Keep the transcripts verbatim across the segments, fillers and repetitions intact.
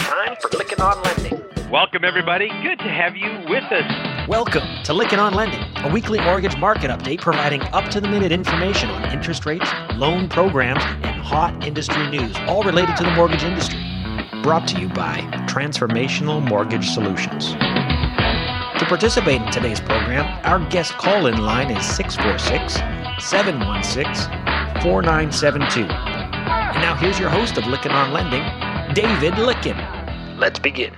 time for Lykken on Lending. Welcome, everybody. Good to have you with us. Welcome to Lykken on Lending, a weekly mortgage market update providing up-to-the-minute information on interest rates, loan programs, and hot industry news, all related to the mortgage industry. Brought to you by Transformational Mortgage Solutions. To participate in today's program, our guest call-in line is six four six, seven one six, four nine seven two. And now here's your host of Lykken on Lending, David Lykken. Let's begin.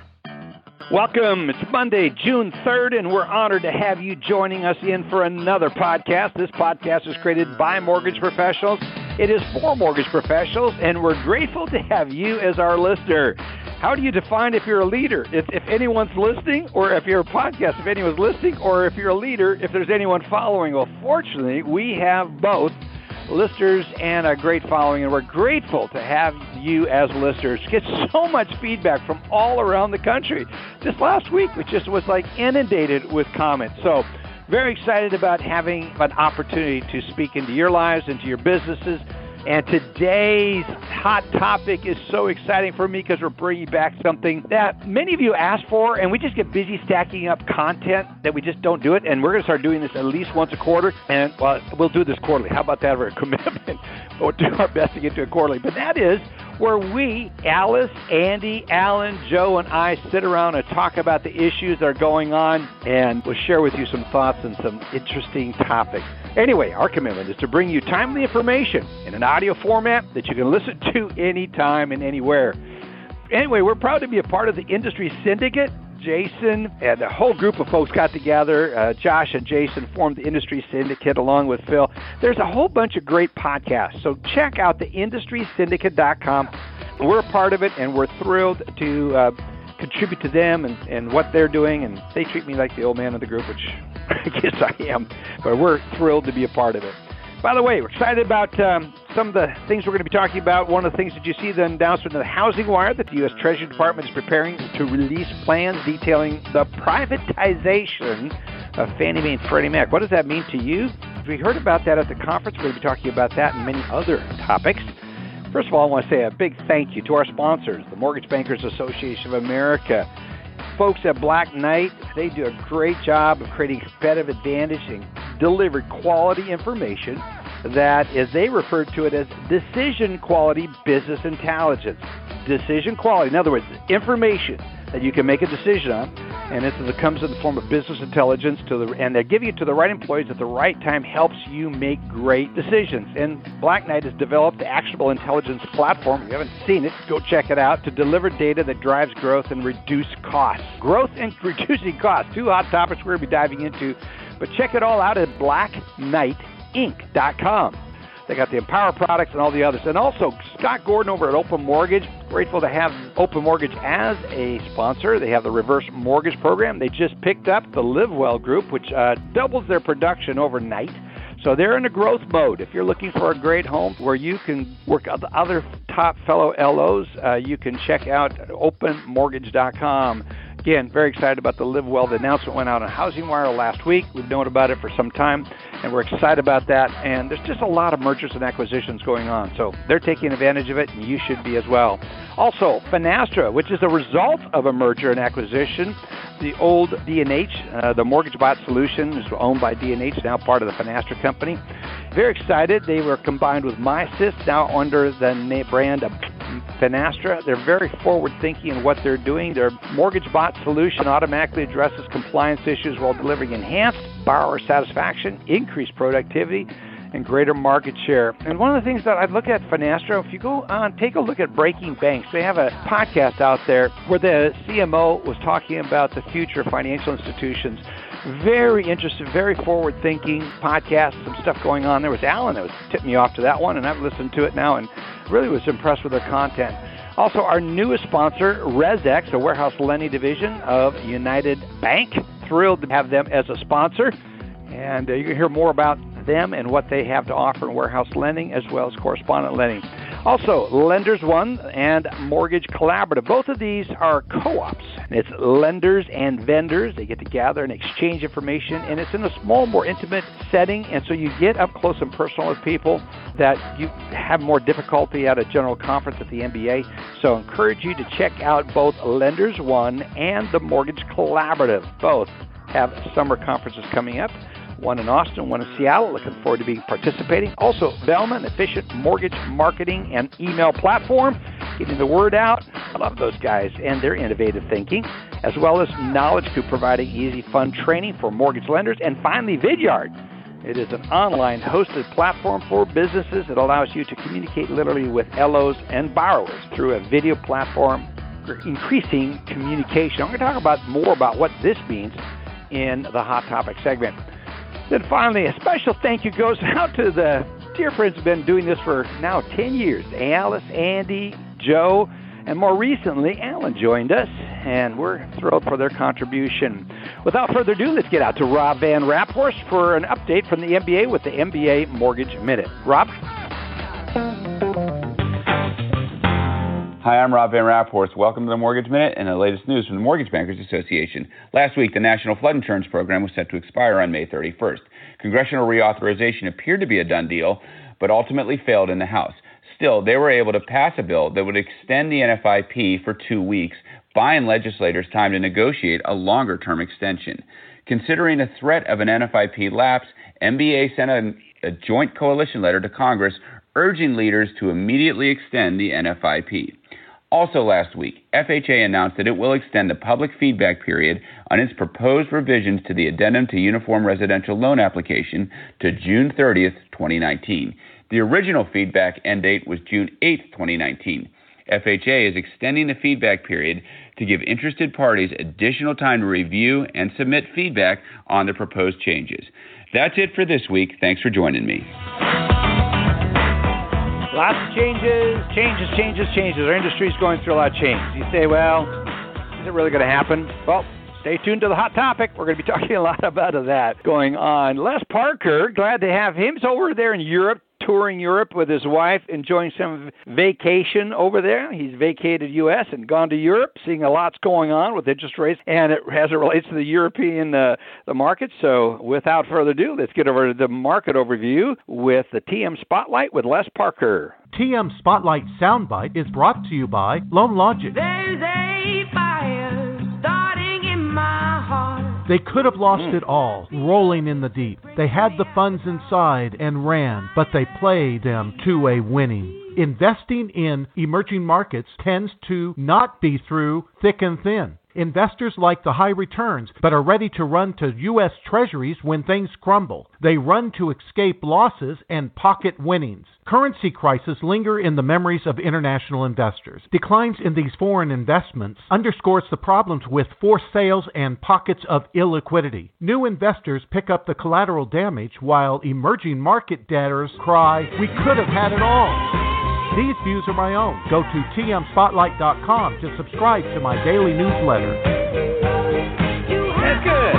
Welcome. It's Monday, June third, and we're honored to have you joining us in for another podcast. This podcast is created by mortgage professionals. It is for mortgage professionals, and we're grateful to have you as our listener. How do you define if you're a leader? If, if anyone's listening, or if you're a podcast, if anyone's listening, or if you're a leader, if there's anyone following? Well, fortunately, we have both listeners and a great following, and we're grateful to have you as listeners. Get so much feedback from all around the country. Just last week, we just was like inundated with comments. So very excited about having an opportunity to speak into your lives, into your businesses. And today's hot topic is so exciting for me because we're bringing back something that many of you asked for, and we just get busy stacking up content that we just don't do it. And we're going to start doing this at least once a quarter, and well, we'll do this quarterly. How about that for a commitment? We'll do our best to get to it quarterly. But that is where we, Alice, Andy, Alan, Joe, and I sit around and talk about the issues that are going on, and we'll share with you some thoughts and some interesting topics. Anyway, our commitment is to bring you timely information in an audio format that you can listen to anytime and anywhere. Anyway, we're proud to be a part of the Industry Syndicate. Jason and a whole group of folks got together. Uh, Josh and Jason formed the Industry Syndicate along with Phil. There's a whole bunch of great podcasts, so check out the industry syndicate dot com. We're a part of it, and we're thrilled to uh, contribute to them and, and what they're doing, and they treat me like the old man of the group, which I guess I am, but we're thrilled to be a part of it. By the way, we're excited about um, some of the things we're going to be talking about. One of the things that you see the announcement of the Housing Wire that the U S Treasury Department is preparing to release plans detailing the privatization of Fannie Mae and Freddie Mac. What does that mean to you? We heard about that at the conference. We're going to be talking about that and many other topics. First of all, I want to say a big thank you to our sponsors, the Mortgage Bankers Association of America. Folks at Black Knight, they do a great job of creating competitive advantage and deliver quality information that, as they refer to it, as decision quality business intelligence. Decision quality, in other words, information that you can make a decision on, and this is, it comes in the form of business intelligence, to the, and they're giving it to the right employees at the right time, helps you make great decisions. And Black Knight has developed the Actionable Intelligence Platform. If you haven't seen it, go check it out, to deliver data that drives growth and reduce costs. Growth and reducing costs, two hot topics we're going to be diving into, but check it all out at black knight inc dot com. They got the Empower products and all the others. And also, Scott Gordon over at Open Mortgage. Grateful to have Open Mortgage as a sponsor. They have the reverse mortgage program. They just picked up the LiveWell Group, which uh, doubles their production overnight. So they're in a growth mode. If you're looking for a great home where you can work with other top fellow L Os, uh, you can check out open mortgage dot com. Again, very excited about the LiveWell. The announcement went out on Housing Wire last week. We've known about it for some time, and we're excited about that. And there's just a lot of mergers and acquisitions going on. So they're taking advantage of it, and you should be as well. Also, Finastra, which is a result of a merger and acquisition. The old D and H, uh, the Mortgage Bot Solution, is owned by D and H, now part of the Finastra company. Very excited. They were combined with MySys, now under the brand of Finastra. They're very forward-thinking in what they're doing. Their Mortgage Bot Solution automatically addresses compliance issues while delivering enhanced borrower satisfaction, increased productivity, and greater market share. And one of the things that I look at Finastra, if you go on, take a look at Breaking Banks. They have a podcast out there where the C M O was talking about the future of financial institutions. Very interesting, very forward-thinking podcast, some stuff going on. There was Alan that was tipped me off to that one, and I've listened to it now and really was impressed with their content. Also, our newest sponsor, ResX, a warehouse lending division of United Bank. Thrilled to have them as a sponsor. And uh, you can hear more about them and what they have to offer in warehouse lending as well as correspondent lending. Also, Lenders One and Mortgage Collaborative. Both of these are co-ops. It's lenders and vendors. They get together and exchange information, and it's in a small, more intimate setting, and so you get up close and personal with people that you have more difficulty at a general conference at the M B A. So I encourage you to check out both Lenders One and the Mortgage Collaborative. Both have summer conferences coming up. One in Austin, one in Seattle. Looking forward to being participating. Also, Velma, an efficient mortgage marketing and email platform, getting the word out. I love those guys and their innovative thinking, as well as Knowledge Coop, providing easy, fun training for mortgage lenders. And finally, Vidyard. It is an online hosted platform for businesses that allows you to communicate literally with L Os and borrowers through a video platform for increasing communication. I'm going to talk about more about what this means in the Hot Topic segment. Then finally, a special thank you goes out to the dear friends who've been doing this for now ten years. Alice, Andy, Joe, and more recently, Alan joined us, and we're thrilled for their contribution. Without further ado, let's get out to Rob Van Raphorst for an update from the M B A with the M B A Mortgage Minute. Rob? Hi, I'm Rob Van Raphorst. Welcome to the Mortgage Minute and the latest news from the Mortgage Bankers Association. Last week, the National Flood Insurance Program was set to expire on May thirty-first. Congressional reauthorization appeared to be a done deal, but ultimately failed in the House. Still, they were able to pass a bill that would extend the N F I P for two weeks, buying legislators time to negotiate a longer-term extension. Considering the threat of an N F I P lapse, M B A sent a, a joint coalition letter to Congress urging leaders to immediately extend the N F I P. Also last week, F H A announced that it will extend the public feedback period on its proposed revisions to the Addendum to Uniform Residential Loan Application to June thirtieth, twenty nineteen. The original feedback end date was June eighth, twenty nineteen. F H A is extending the feedback period to give interested parties additional time to review and submit feedback on the proposed changes. That's it for this week. Thanks for joining me. Lots of changes, changes, changes, changes. Our industry is going through a lot of change. You say, well, is it really going to happen? Well, stay tuned to the Hot Topic. We're going to be talking a lot about that going on. Les Parker, glad to have him. He's over there in Europe, touring Europe with his wife, enjoying some vacation over there. He's vacated U S and gone to Europe, seeing a lot's going on with interest rates and it, as it relates to the European uh, the market. So without further ado, let's get over to the market overview with the T M Spotlight with Les Parker. T M Spotlight Soundbite is brought to you by Loan Logic. There's a fire starting in my heart. They could have lost mm. it all, rolling in the deep. They had the funds inside and ran, but they played them to a winning. Investing in emerging markets tends to not be through thick and thin. Investors like the high returns, but are ready to run to U S Treasuries when things crumble. They run to escape losses and pocket winnings. Currency crises linger in the memories of international investors. Declines in these foreign investments underscores the problems with forced sales and pockets of illiquidity. New investors pick up the collateral damage while emerging market debtors cry, "We could have had it all." These views are my own. Go to T M spotlight dot com to subscribe to my daily newsletter. That's good.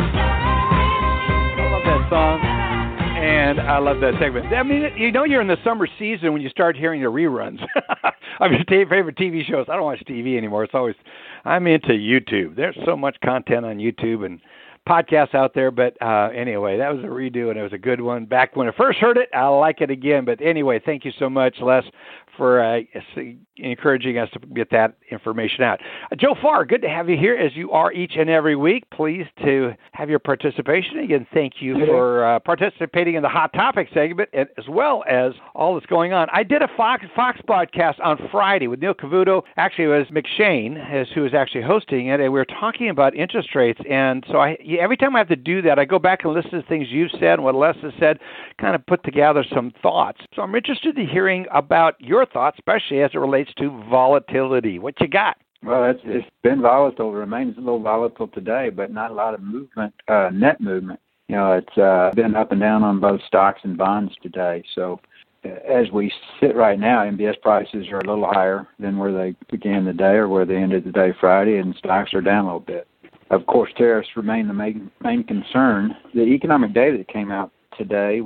I love that song, and I love that segment. I mean, you know you're in the summer season when you start hearing the reruns of your t- favorite T V shows. I don't watch T V anymore. It's always, I'm into YouTube. There's so much content on YouTube and podcasts out there, but uh, anyway, that was a redo, and it was a good one. Back when I first heard it, I like it again. But anyway, thank you so much, Les, for uh, encouraging us to get that information out. Uh, Joe Farr, good to have you here, as you are each and every week. Pleased to have your participation. Again, thank you for uh, participating in the Hot Topic segment, as well as all that's going on. I did a Fox Fox podcast on Friday with Neil Cavuto. Actually, it was McShane as, who was actually hosting it, and we were talking about interest rates. And so I, every time I have to do that, I go back and listen to things you've said and what Les has said, kind of put together some thoughts. So I'm interested in hearing about your thoughts, especially as it relates to volatility. What you got? Well, it's, it's been volatile. It remains a little volatile today, but not a lot of movement, uh, net movement. You know, it's uh, been up and down on both stocks and bonds today. So uh, as we sit right now, M B S prices are a little higher than where they began the day or where they ended the day Friday, and stocks are down a little bit. Of course, tariffs remain the main, main concern. The economic data that came out today was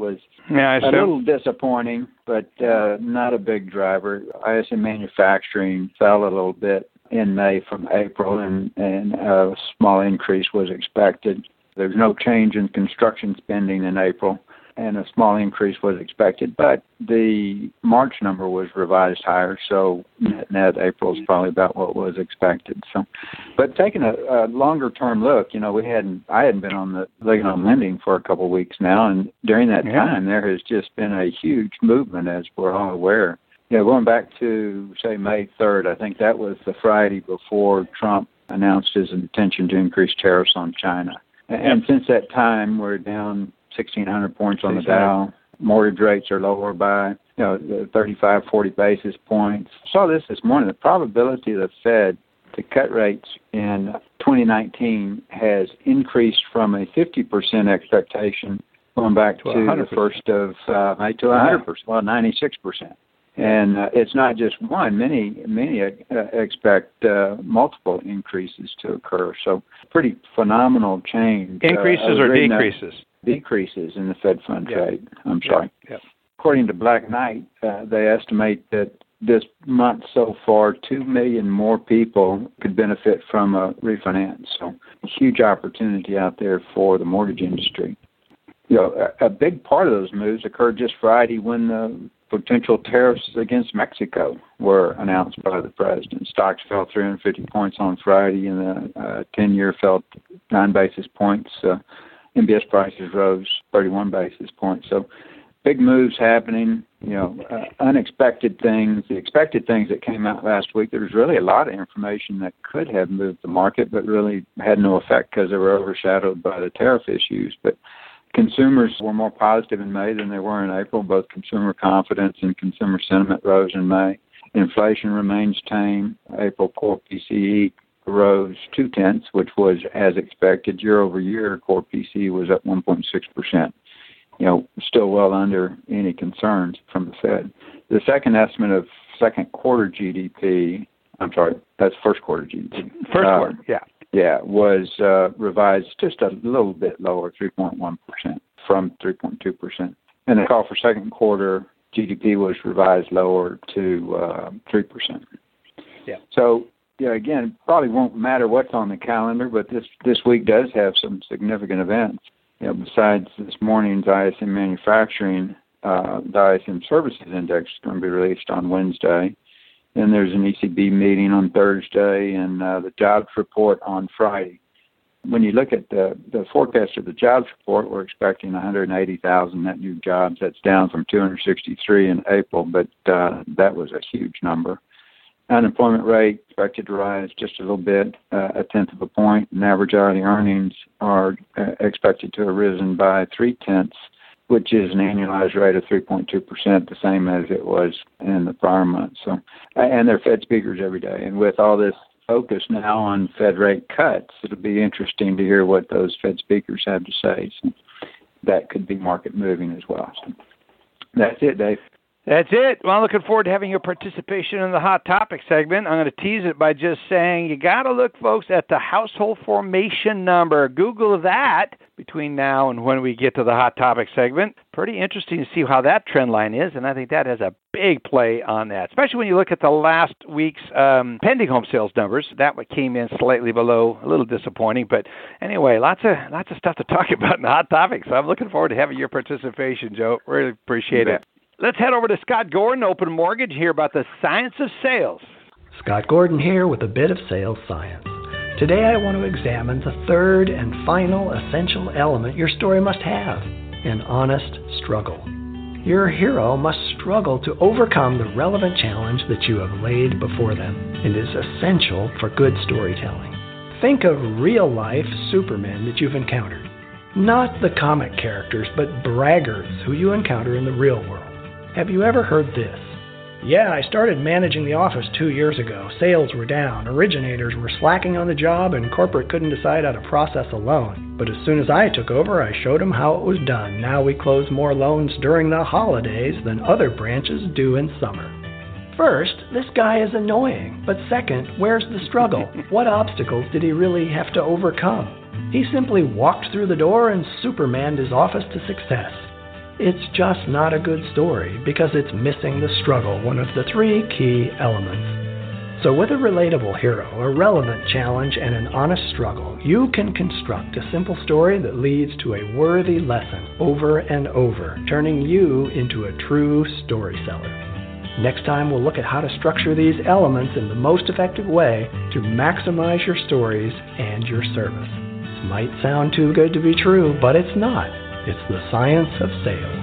Yeah, I a assume. little disappointing, but uh, not a big driver. I S M manufacturing fell a little bit in May from April, and, and a small increase was expected. There's no change in construction spending in April, and a small increase was expected, but the March number was revised higher, so net, net April is probably about what was expected. So, but taking a, a longer-term look, you know, we hadn't, I hadn't been on the Leggett on Lending for a couple of weeks now, and during that yeah. time, there has just been a huge movement, as we're all aware. You know, going back to, say, May third, I think that was the Friday before Trump announced his intention to increase tariffs on China. And, and since that time, we're down sixteen hundred points on the Dow. Mortgage rates are lower by, you know, thirty-five, forty basis points. Saw this this morning. The probability of the Fed to cut rates in twenty nineteen has increased from a fifty percent expectation going back to, to the first of uh, May to one hundred percent, well, ninety-six percent. And uh, it's not just one. Many, many uh, expect uh, multiple increases to occur. So pretty phenomenal change. Increases uh, or decreases? Decreases in the Fed fund yep. rate. I'm sorry. Yep. Yep. According to Black Knight, uh, they estimate that this month so far, two million more people could benefit from a refinance. So a huge opportunity out there for the mortgage industry. You know, a, a big part of those moves occurred just Friday when the potential tariffs against Mexico were announced by the president. Stocks fell three hundred fifty points on Friday, and the uh, ten-year fell nine basis points. Uh, M B S prices rose thirty-one basis points. So big moves happening, you know, uh, unexpected things. The expected things that came out last week, there was really a lot of information that could have moved the market, but really had no effect because they were overshadowed by the tariff issues. But consumers were more positive in May than they were in April. Both consumer confidence and consumer sentiment rose in May. Inflation remains tame. April core P C E rose two tenths, which was as expected. Year over year, core P C E was up one point six percent. You know, still well under any concerns from the Fed. The second estimate of second quarter G D P, I'm sorry, that's first quarter G D P. First uh, quarter, yeah. Yeah, was uh, revised just a little bit lower, three point one percent from three point two percent. And the call for second quarter G D P was revised lower to uh, three percent. Yeah. So, yeah, again, it probably won't matter what's on the calendar, but this, this week does have some significant events. You know, besides this morning's I S M manufacturing, uh, the I S M services index is going to be released on Wednesday. Then there's an E C B meeting on Thursday, and uh, the jobs report on Friday. When you look at the, the forecast of the jobs report, we're expecting one hundred eighty thousand net new jobs. That's down from two hundred sixty-three in April, but uh, that was a huge number. Unemployment rate expected to rise just a little bit, uh, a tenth of a point, and average hourly earnings are uh, expected to have risen by three tenths, which is an annualized rate of three point two percent, the same as it was in the prior month. So, and they're Fed speakers every day. And with all this focus now on Fed rate cuts, it'll be interesting to hear what those Fed speakers have to say. So that could be market moving as well. So that's it, Dave. That's it. Well, I'm looking forward to having your participation in the Hot Topic segment. I'm going to tease it by just saying you got to look, folks, at the household formation number. Google that between now and when we get to the Hot Topic segment. Pretty interesting to see how that trend line is, and I think that has a big play on that, especially when you look at the last week's um, pending home sales numbers. That one came in slightly below, a little disappointing. But anyway, lots of lots of stuff to talk about in the Hot Topic, so I'm looking forward to having your participation, Joe. Really appreciate it. Let's head over to Scott Gordon, Open Mortgage, hear about the science of sales. Scott Gordon here with a bit of sales science. Today I want to examine the third and final essential element your story must have, an honest struggle. Your hero must struggle to overcome the relevant challenge that you have laid before them and is essential for good storytelling. Think of real-life supermen that you've encountered. Not the comic characters, but braggarts who you encounter in the real world. Have you ever heard this? Yeah, I started managing the office two years ago. Sales were down, originators were slacking on the job, and corporate couldn't decide how to process a loan. But as soon as I took over, I showed them how it was done. Now we close more loans during the holidays than other branches do in summer. First, this guy is annoying. But second, where's the struggle? What obstacles did he really have to overcome? He simply walked through the door and Supermaned his office to success. it's just not a good story because it's missing the struggle, one of the three key elements. So with a relatable hero, a relevant challenge, and an honest struggle, you can construct a simple story that leads to a worthy lesson over and over, turning you into a true storyteller. Next time, we'll look at how to structure these elements in the most effective way to maximize your stories and your service. This might sound too good to be true, but it's not. It's the science of sales.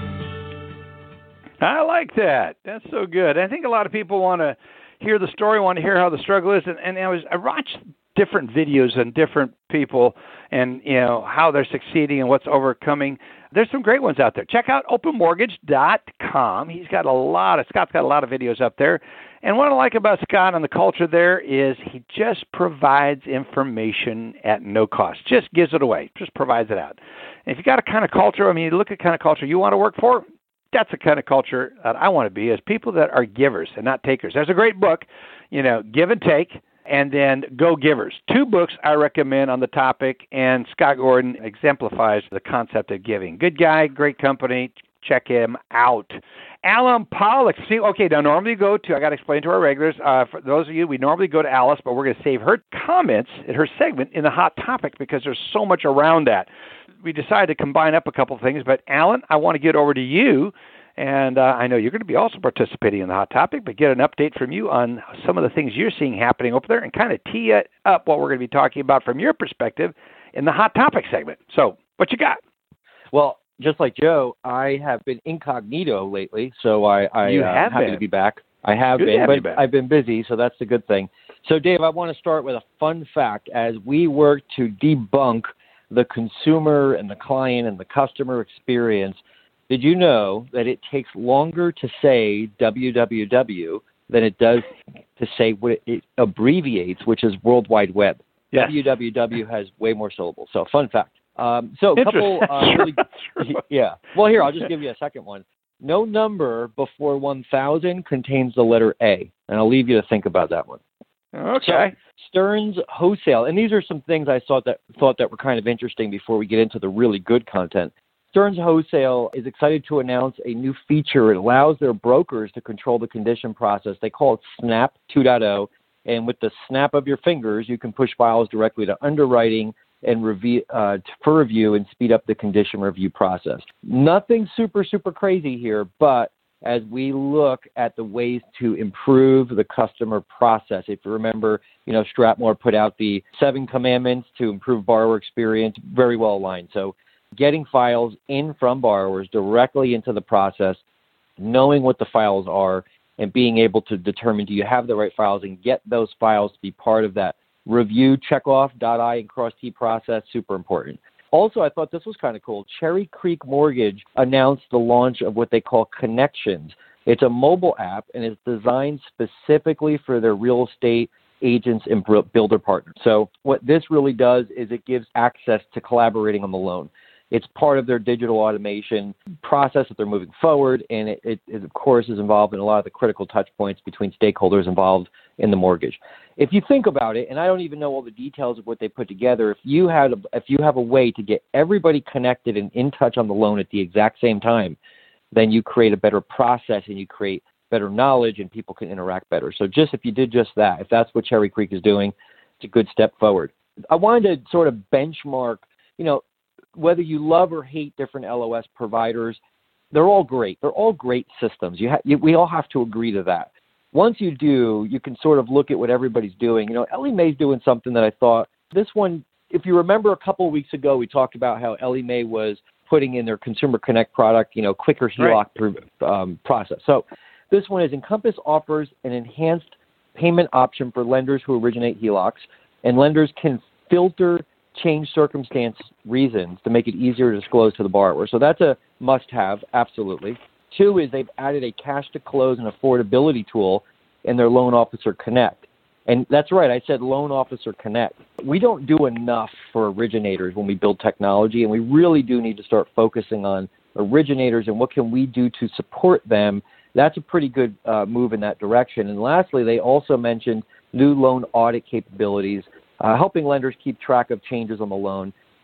I like that. That's so good. I think a lot of people want to hear the story, want to hear how the struggle is, and, and I was I watched different videos on different people and you know how they're succeeding and what's overcoming. There's some great ones out there. Check out open mortgage dot com. He's got a lot of Scott's got a lot of videos up there. And what I like about Scott and the culture there is he just provides information at no cost. Just gives it away. Just provides it out. And if you got a kind of culture, I mean, you look at kind of culture you want to work for, that's the kind of culture that I want to be, is people that are givers and not takers. There's a great book, you know, Give and Take, and then Go Givers. Two books I recommend on the topic, and Scott Gordon exemplifies the concept of giving. Good guy, great company. Check him out. Alan Pollock. See, okay, now normally you go to, I got to explain to our regulars, uh, for those of you, we normally go to Alice, but we're going to save her comments in her segment in the hot topic because there's so much around that. We decided to combine up a couple of things, but Alan, I want to get over to you, and uh, I know you're going to be also participating in the hot topic, but get an update from you on some of the things you're seeing happening over there and kind of tee it up what we're going to be talking about from your perspective in the hot topic segment. So what you got? Well, just like Joe, I have been incognito lately, so I, I you uh, have I'm happy been. to be back. I have Good been, have but you been. I've been busy, so that's the good thing. So, Dave, I want to start with a fun fact. As we work to debunk the consumer and the client and the customer experience, did you know that it takes longer to say W W W than it does to say what it abbreviates, which is World Wide Web? Yes. W W W has way more syllables. So, fun fact. Um, so, a couple, uh, really, yeah. Well, here, I'll just give you a second one. No number before one thousand contains the letter A, and I'll leave you to think about that one. Okay. So, Stearns Wholesale, and these are some things I thought that thought that were kind of interesting before we get into the really good content. Stearns Wholesale is excited to announce a new feature. It allows their brokers to control the condition process. They call it Snap two point oh, and with the snap of your fingers, you can push files directly to underwriting and review uh, for review and speed up the condition review process. Nothing super, super crazy here, but as we look at the ways to improve the customer process, if you remember, you know, Stratmore put out the seven commandments to improve borrower experience, very well aligned. So getting files in from borrowers directly into the process, knowing what the files are, and being able to determine do you have the right files and get those files to be part of that review, check off, dot I and cross T process, super important. Also, I thought this was kind of cool. Cherry Creek Mortgage announced the launch of what they call Connections. It's a mobile app, and it's designed specifically for their real estate agents and builder partners. So what this really does is it gives access to collaborating on the loan. It's part of their digital automation process that they're moving forward, and it, it, it, of course, is involved in a lot of the critical touch points between stakeholders involved in the mortgage. If you think about it, and I don't even know all the details of what they put together, if you had a, if you have a way to get everybody connected and in touch on the loan at the exact same time, then you create a better process and you create better knowledge and people can interact better. So just if you did just that, if that's what Cherry Creek is doing, it's a good step forward. I wanted to sort of benchmark, you know, whether you love or hate different L O S providers, they're all great. They're all great systems. You, ha- you we all have to agree to that. Once you do, you can sort of look at what everybody's doing. You know, Ellie Mae's doing something that I thought, this one, if you remember a couple of weeks ago, we talked about how Ellie Mae was putting in their Consumer Connect product, you know, quicker H E L O C right. um, process. So this one is Encompass offers an enhanced payment option for lenders who originate H E L O Cs, and lenders can filter change circumstance reasons to make it easier to disclose to the borrower. So that's a must-have, absolutely. Two is they've added a cash-to-close and affordability tool in their Loan Officer Connect. And that's right, I said Loan Officer Connect. We don't do enough for originators when we build technology, and we really do need to start focusing on originators and what can we do to support them. That's a pretty good uh, move in that direction. And lastly, they also mentioned new loan audit capabilities, Uh, helping lenders keep track of changes on the loan.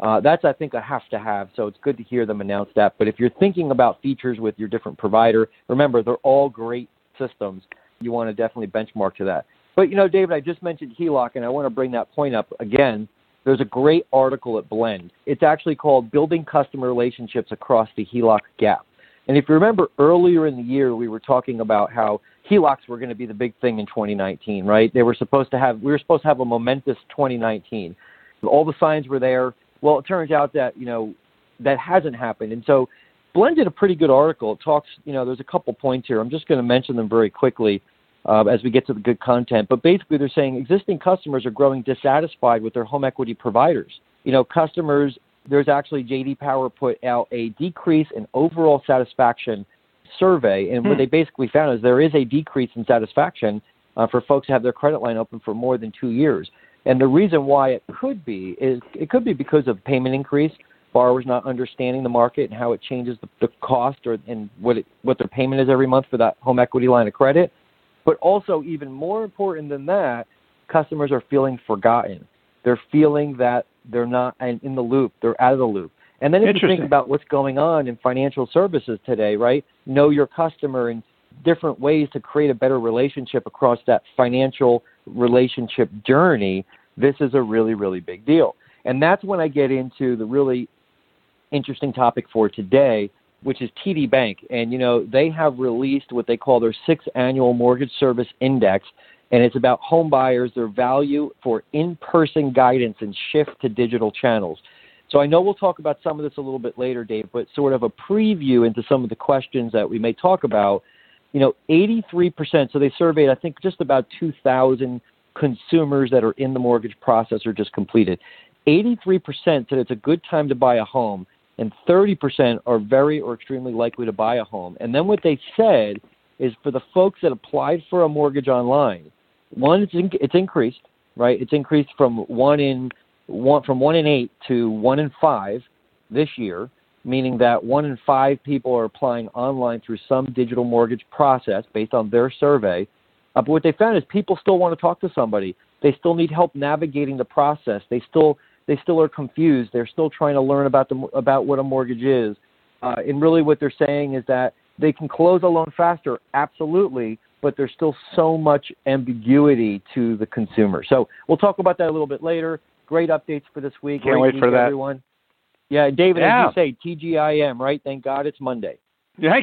Uh, that's, I think, a have-to-have, so it's good to hear them announce that. But if you're thinking about features with your different provider, remember, they're all great systems. You want to definitely benchmark to that. But, you know, David, I just mentioned H E L O C, and I want to bring that point up again. There's a great article at Blend. It's actually called Building Customer Relationships Across the H E L O C Gap. And if you remember earlier in the year, we were talking about how H E L O Cs were going to be the big thing in twenty nineteen, right? They were supposed to have, we were supposed to have a momentous twenty nineteen. All the signs were there. Well, it turns out that, you know, that hasn't happened. And so Blend did a pretty good article. It talks, you know, there's a couple points here. I'm just going to mention them very quickly uh, as we get to the good content. But basically they're saying existing customers are growing dissatisfied with their home equity providers. You know, customers, there's actually J D Power put out a decrease in overall satisfaction survey. And hmm. what they basically found is there is a decrease in satisfaction uh, for folks who have their credit line open for more than two years. And the reason why it could be is it could be because of payment increase, borrowers not understanding the market and how it changes the, the cost or and what it, what their payment is every month for that home equity line of credit. But also, even more important than that, customers are feeling forgotten. They're feeling that they're not in the loop. They're out of the loop. And then if you think about what's going on in financial services today, right? Know your customer and different ways to create a better relationship across that financial relationship journey, this is a really, really big deal. And that's when I get into the really interesting topic for today, which is T D Bank. And, you know, they have released what they call their sixth annual mortgage service index, and it's about home buyers, their value for in-person guidance and shift to digital channels. So I know we'll talk about some of this a little bit later, Dave, but sort of a preview into some of the questions that we may talk about. You know, eighty-three percent, so they surveyed, I think, just about two thousand consumers that are in the mortgage process or just completed. eighty-three percent said it's a good time to buy a home, and thirty percent are very or extremely likely to buy a home. And then what they said is for the folks that applied for a mortgage online, one, it's, in, it's increased, right? It's increased from one in one from one in eight to one in five this year, meaning that one in five people are applying online through some digital mortgage process based on their survey. Uh, but what they found is people still want to talk to somebody. They still need help navigating the process. They still they still are confused. They're still trying to learn about the about what a mortgage is. Uh, and really what they're saying is that they can close a loan faster, absolutely, but there's still so much ambiguity to the consumer. So we'll talk about that a little bit later. Great updates for this week. Can't Great wait for that. Everyone. Yeah, David, yeah. as you say, T G I M, right? Thank God it's Monday. Yeah,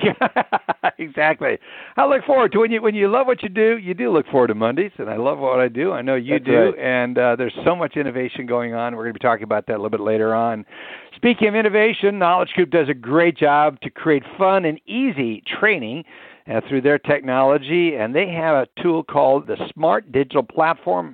exactly. I look forward to when you when you love what you do, you do look forward to Mondays, and I love what I do. I know you That's do, right. and uh, there's so much innovation going on. We're going to be talking about that a little bit later on. Speaking of innovation, Knowledge Coop does a great job to create fun and easy training uh, through their technology, and they have a tool called the Smart Digital Platform.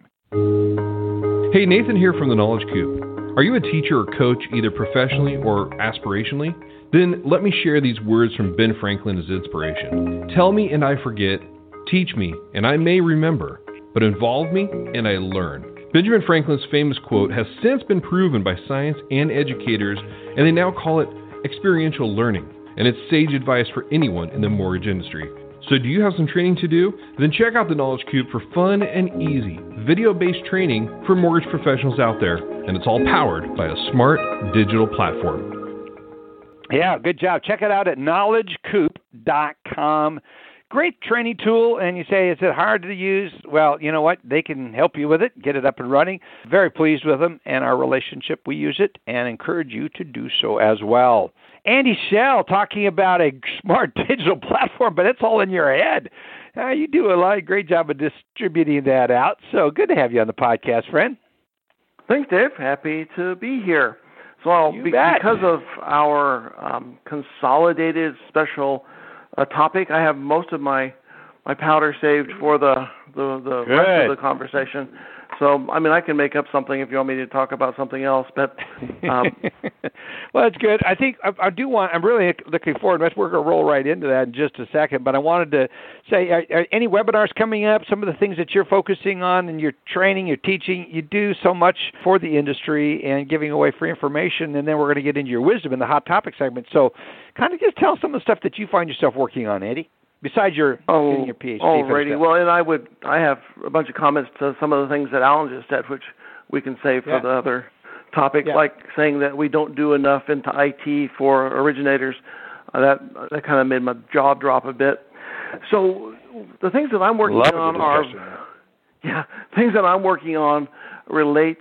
Hey, Nathan here from the Knowledge Coop. Are you a teacher or coach, either professionally or aspirationally? Then let me share these words from Ben Franklin as inspiration. Tell me and I forget, teach me and I may remember, but involve me and I learn. Benjamin Franklin's famous quote has since been proven by science and educators, and they now call it experiential learning, and it's sage advice for anyone in the mortgage industry. So do you have some training to do? Then check out the Knowledge Coop for fun and easy, video-based training for mortgage professionals out there, and it's all powered by a smart digital platform. Yeah, good job. Check it out at knowledge coop dot com. Great training tool, and you say, is it hard to use? Well, you know what? They can help you with it, get it up and running. Very pleased with them and our relationship. We use it and encourage you to do so as well. Andy Schell talking about a smart digital platform, but it's all in your head. Uh, you do a lot, great job of distributing that out. So good to have you on the podcast, friend. Thanks, Dave. Happy to be here. So be- because of our um, consolidated special uh, topic, I have most of my, my powder saved for the, the, the rest of the conversation. So, I mean, I can make up something if you want me to talk about something else, but... Um, well, that's good. I think I, I do want... I'm really looking forward. We're going to roll right into that in just a second, but I wanted to say, are, are any webinars coming up, some of the things that you're focusing on in your training, your teaching? You do so much for the industry and giving away free information, and then we're going to get into your wisdom in the Hot Topic segment. So kind of just tell some of the stuff that you find yourself working on, Andy. Besides your oh, getting your PhD. Alrighty. Well, and I would, I have a bunch of comments to some of the things that Alan just said, which we can save for yeah. the other topic, Yeah. like saying that we don't do enough into I T for originators. Uh, that that kind of made my jaw drop a bit. So the things that I'm working Love on the are, discussion. yeah, things that I'm working on relate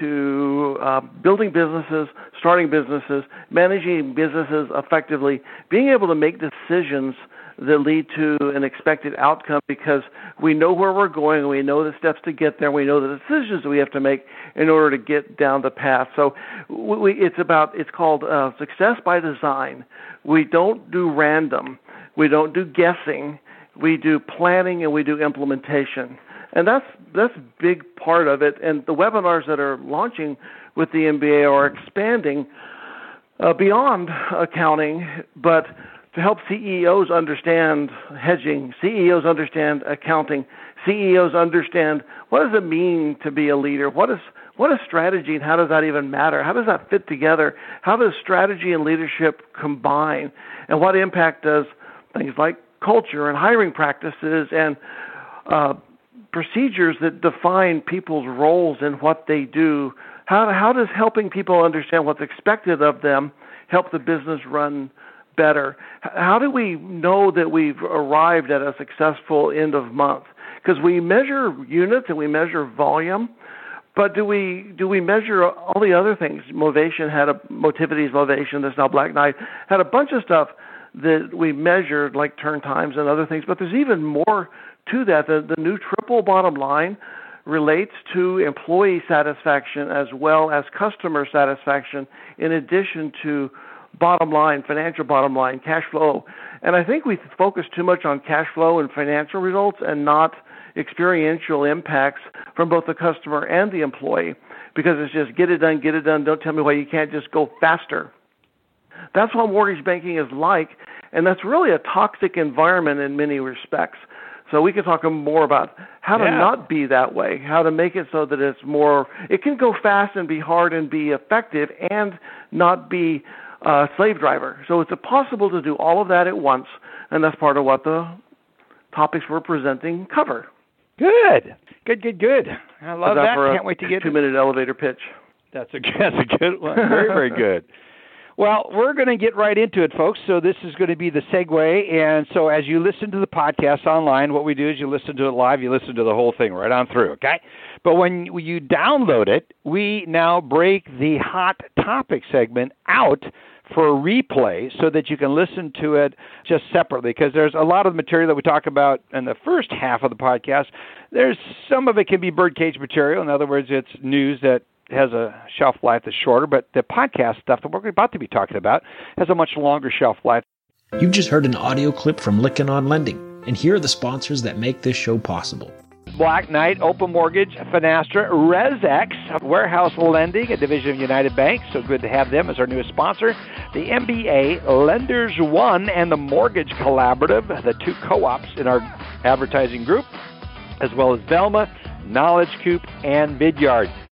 to uh, building businesses, starting businesses, managing businesses effectively, being able to make decisions that lead to an expected outcome because we know where we're going and we know the steps to get there and we know the decisions that we have to make in order to get down the path. So we, it's about, it's called uh, success by design. We don't do random. We don't do guessing. We do planning and we do implementation. And that's that's a big part of it. And the webinars that are launching with the M B A are expanding uh, beyond accounting, but to help C E Os understand hedging, C E Os understand accounting, C E Os understand what does it mean to be a leader, what is what is strategy and how does that even matter, how does that fit together, how does strategy and leadership combine, and what impact does things like culture and hiring practices and uh, procedures that define people's roles and what they do, how, how does helping people understand what's expected of them help the business run better? How do we know that we've arrived at a successful end of month? Because we measure units and we measure volume, but do we do we measure all the other things? Movation had a Motivity's Movation, that's now Black Knight, had a bunch of stuff that we measured like turn times and other things, but there's even more to that. The, the new triple bottom line relates to employee satisfaction as well as customer satisfaction in addition to bottom line, financial bottom line, cash flow. And I think we focus too much on cash flow and financial results and not experiential impacts from both the customer and the employee, because it's just get it done, get it done, don't tell me why you can't just go faster. That's what mortgage banking is like, and that's really a toxic environment in many respects. So we can talk more about how to Yeah. not be that way, how to make it so that it's more, it can go fast and be hard and be effective and not be a slave driver. So it's possible to do all of that at once, and that's part of what the topics we're presenting cover. Good, good, good, good. I love that. For Can't a wait to get two-minute elevator pitch. That's a that's a good one. Very, very good. Well, we're going to get right into it, folks. So this is going to be the segue. And so as you listen to the podcast online, what we do is you listen to it live, you listen to the whole thing right on through, okay? But when you download it, we now break the hot topic segment out for a replay so that you can listen to it just separately, because there's a lot of material that we talk about in the first half of the podcast. There's some of it can be birdcage material. In other words, it's news that has a shelf life that's shorter, but the podcast stuff that we're about to be talking about has a much longer shelf life. You've just heard an audio clip from Lykken on Lending, and here are the sponsors that make this show possible. Black Knight, Open Mortgage, Finastra, ResX, Warehouse Lending, a division of United Bank. So good to have them as our newest sponsor. The M B A, Lenders One, and the Mortgage Collaborative, the two co-ops in our advertising group, as well as Velma, Knowledge Coop, and Vidyard.